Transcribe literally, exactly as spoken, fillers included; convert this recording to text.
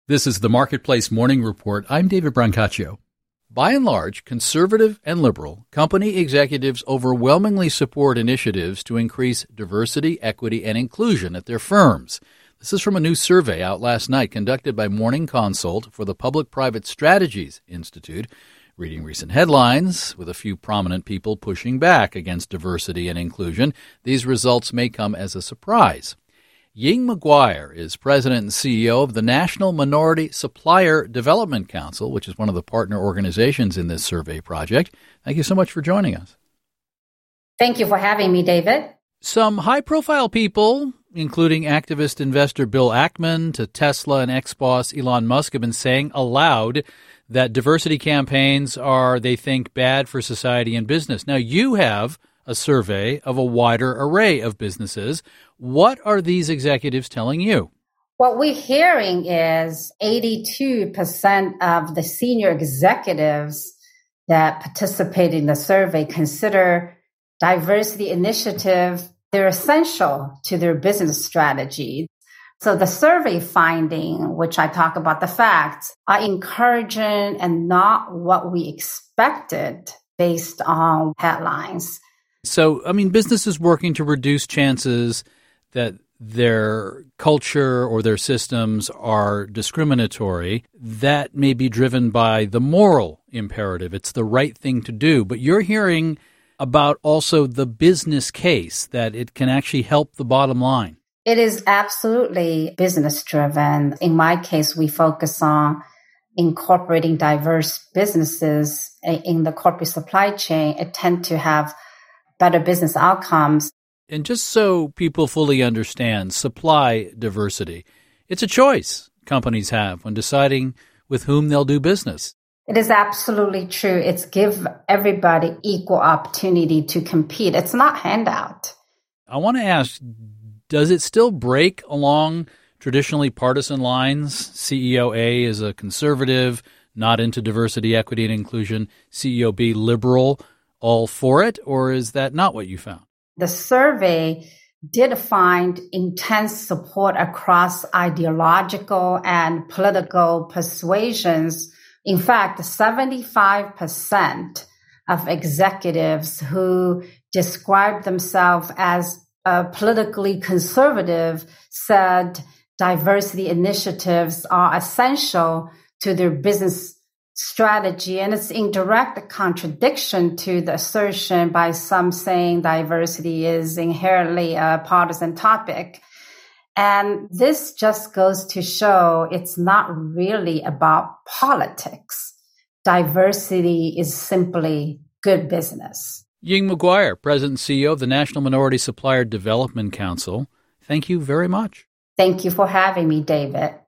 This is the Marketplace Morning Report. I'm David Brancaccio. By and large, conservative and liberal, company executives overwhelmingly support initiatives to increase diversity, equity, and inclusion at their firms. This is from a new survey out last night conducted by Morning Consult for the Public-Private Strategies Institute, reading recent headlines with a few prominent people pushing back against diversity and inclusion. These results may come as a surprise. Ying McGuire is president and C E O of the National Minority Supplier Development Council, which is one of the partner organizations in this survey project. Thank you so much for joining us. Thank you for having me, David. Some high-profile people, including activist investor Bill Ackman to Tesla and ex-boss Elon Musk, have been saying aloud that diversity campaigns are, they think, bad for society and business. Now, you have a survey of a wider array of businesses. What are these executives telling you? What we're hearing is eighty-two percent of the senior executives that participate in the survey consider diversity initiative, they're essential to their business strategy. So the survey finding, which I talk about the facts, are encouraging and not what we expected based on headlines. So, I mean, businesses working to reduce chances that their culture or their systems are discriminatory, that may be driven by the moral imperative. It's the right thing to do. But you're hearing about also the business case, that it can actually help the bottom line. It is absolutely business driven. In my case, we focus on incorporating diverse businesses in the corporate supply chain. It tend to have better business outcomes. And just so people fully understand, supply diversity, it's a choice companies have when deciding with whom they'll do business. It is absolutely true. It's give everybody equal opportunity to compete. It's not handout. I want to ask, does it still break along traditionally partisan lines? C E O A is a conservative, not into diversity, equity, and inclusion. C E O B, liberal, all for it? Or is that not what you found? The survey did find intense support across ideological and political persuasions. In fact, seventy-five percent of executives who described themselves as uh, politically conservative said diversity initiatives are essential to their business strategy. And it's in direct contradiction to the assertion by some saying diversity is inherently a partisan topic. And this just goes to show it's not really about politics. Diversity is simply good business. Ying McGuire, President and C E O of the National Minority Supplier Development Council. Thank you very much. Thank you for having me, David.